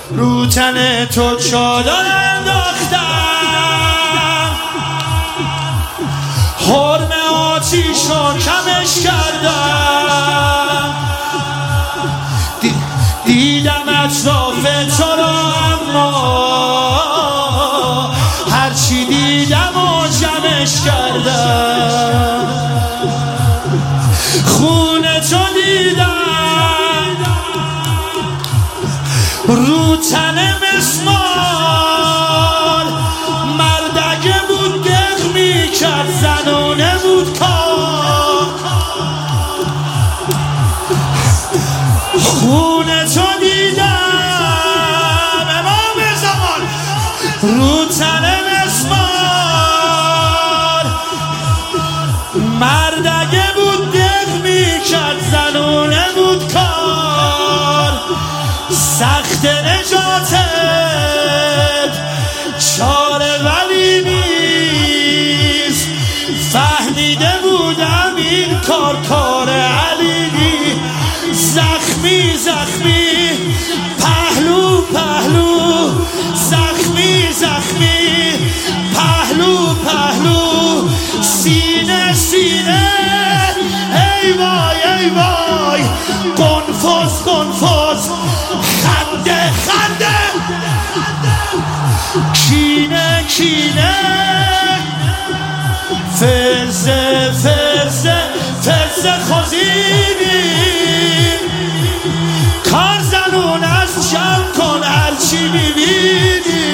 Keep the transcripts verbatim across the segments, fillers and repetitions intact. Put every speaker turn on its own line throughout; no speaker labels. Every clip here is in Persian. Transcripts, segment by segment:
رو تن تو چادر انداختم، حرم آتیشو کمش کردم. دی دیدم اطراف تو را اما هرچی دیدم و جمعش کردم. خونه تو دیدم رو تن مسمار، مردگه بود دق میکرد زنونه بود کار. خونه تو دیدم امام زمان رو تن مسمار، مردگه بود دق میکرد زنونه بود کار. سخت نجاتت چاره ولی نیست، فهمیده بودم این کار کار علی نیست. زخمی زخمی پهلو پهلو، زخمی زخمی پهلو پهلو، سینه سینه ای وای ای وای، قنفذ قنفذ، خنده خنده، کینه کینه، فرزه فرزه فرزه خوزیدی. کار زنون از جمع کن هرچی میبینی.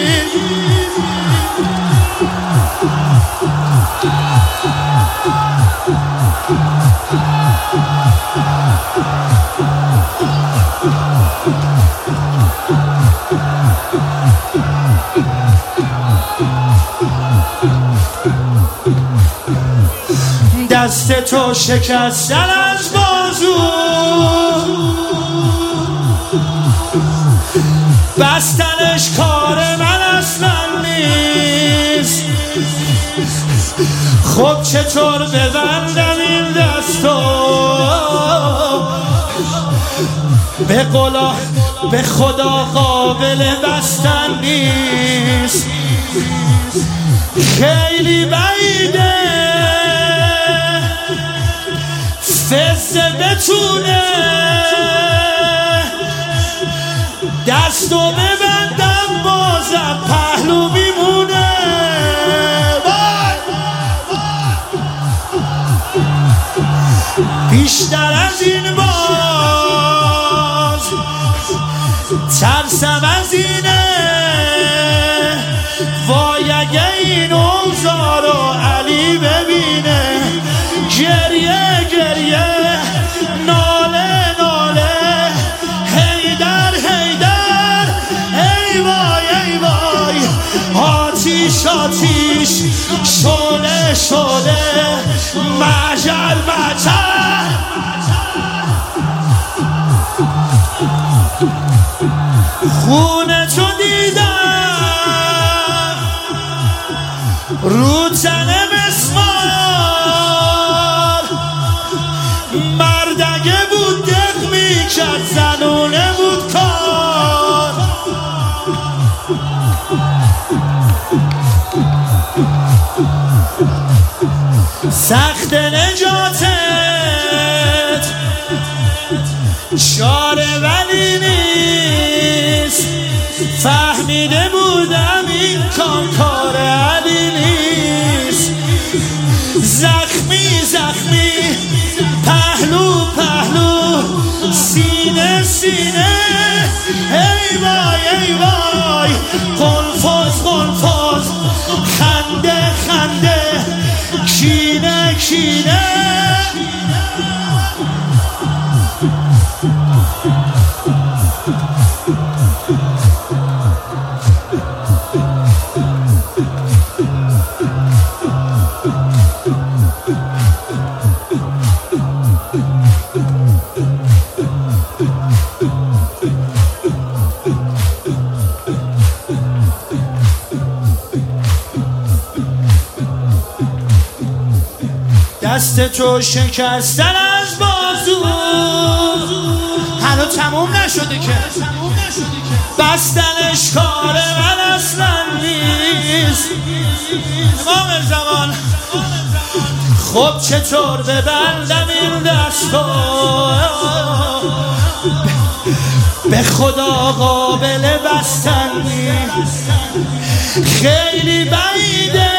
دست تو شکستن از بازو، بستنش کار من اصلا نیست. خب چطور ببندم این دستو، به قولا به خدا قابل بستن نیست. خیلی بعیده فزه بتونه دستو ببندم، بازم پهلو میمونه. بیشتر از این باز ترسم از اینه، وای اگه این اوضاع رو علی ببینه. گریه گریه ناله ناله، هیدر هیدر ای وای ای وای، آتیش آتیش شعله شعله، مجل مجل. خونه تو دیدم رو تن مسمار، مردگه بود دق میکرد زنونه بود کار. سخت نجاتت چاره ولی نیست، فهمیده بودم این کار کار علی نیست. زخمی زخمی پهلو پهلو، سینه سینه ای وای ای وای، قنفذ قنفذ، خنده خنده، کینه کینه. دست تو شکستن از بازو هنو تموم نشده که، بس بستنش کار من اصلا نیست. امام زمان خب چطور ببندم این دستو، به خدا قابل بستن نیست. خیلی بعیده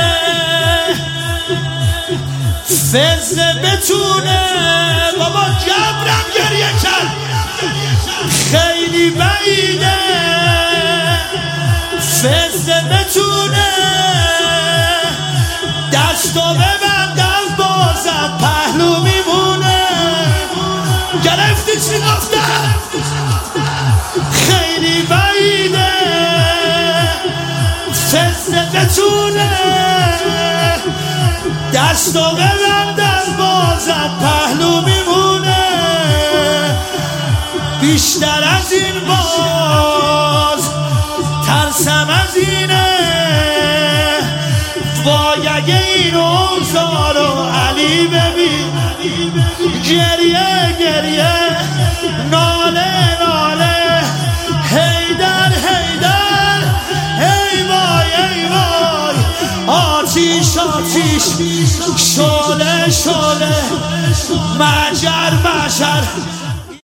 فزه بتونه، بابا جبرم گریه کرد. خیلی بعیده فزه بتونه دستو ببندم، بازم پهلو میمونه. گرفتی چی گفتم؟ خیلی بعیده فزه بتونه دستو ببندم، بازم پهلو میمونه. بیشتر از این باز ترسم از اینه، وای اگه این اوضاع رو علی ببین. گریه گریه ناله ناله، هیدر هیدر، ای وای ای وای، آتیش آتیش، شعله شعله، مجر مجر.